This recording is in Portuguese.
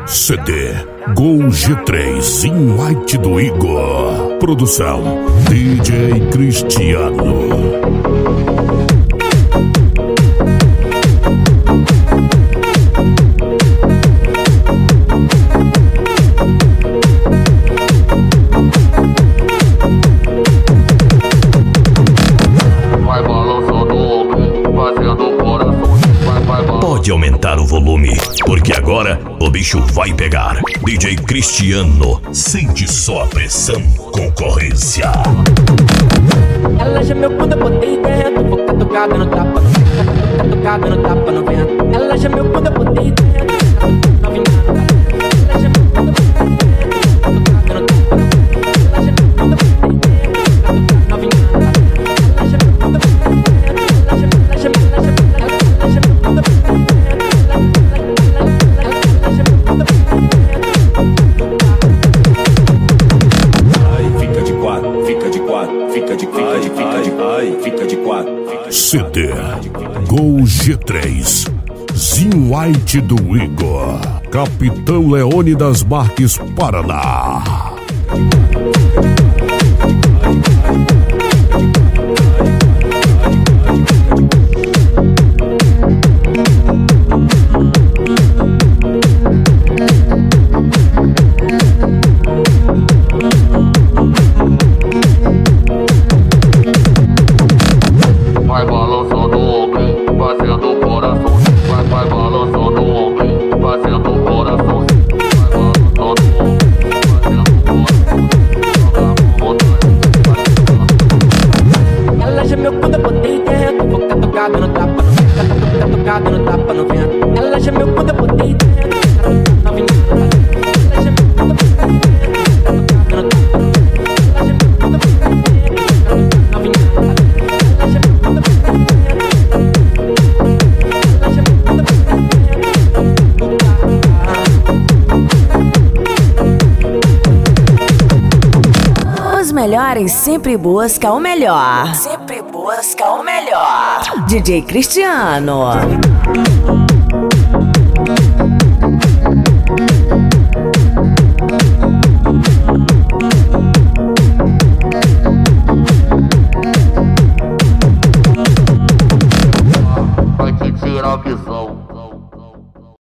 CD Gol G3 in White do Igor. Produção DJ Cristiano. Pode aumentar o volume, porque agora o bicho vai pegar. DJ Cristiano, sente só a pressão, concorrência. Ela gemeu quando eu botei dentro, boca tocada no tapa, tocada no tapa no vento. Ela gemeu quando eu botei dentro, novinha. Ela gemeu quando eu botei dentro, tocada no tapa. Ela gemeu quando eu botei dentro, novinha. Ela gemeu quando eu botei dentro, ela gemeu quando eu botei dentro. CD Gol G3 in White do Igor. Capitão Leônidas Marques, Paraná. Vai balançando o ombro, fazendo o coração. Vai balançando o ombro, fazendo o coração. Vai balançando o ombro, fazendo o coração. Ela gemeu quando eu botei dentro, boca tocada no tapa, tocada no tapa no vento. Ela gemeu quando eu botei dentro, novinha. Ela gemeu quando eu botei dentro, tocada no tapa. Ela gemeu quando eu botei dentro, novinha. Ela gemeu quando eu botei dentro, ela gemeu quando eu botei dentro. Os melhores sempre buscam o melhor. Sempre buscam o melhor. DJ Cristiano.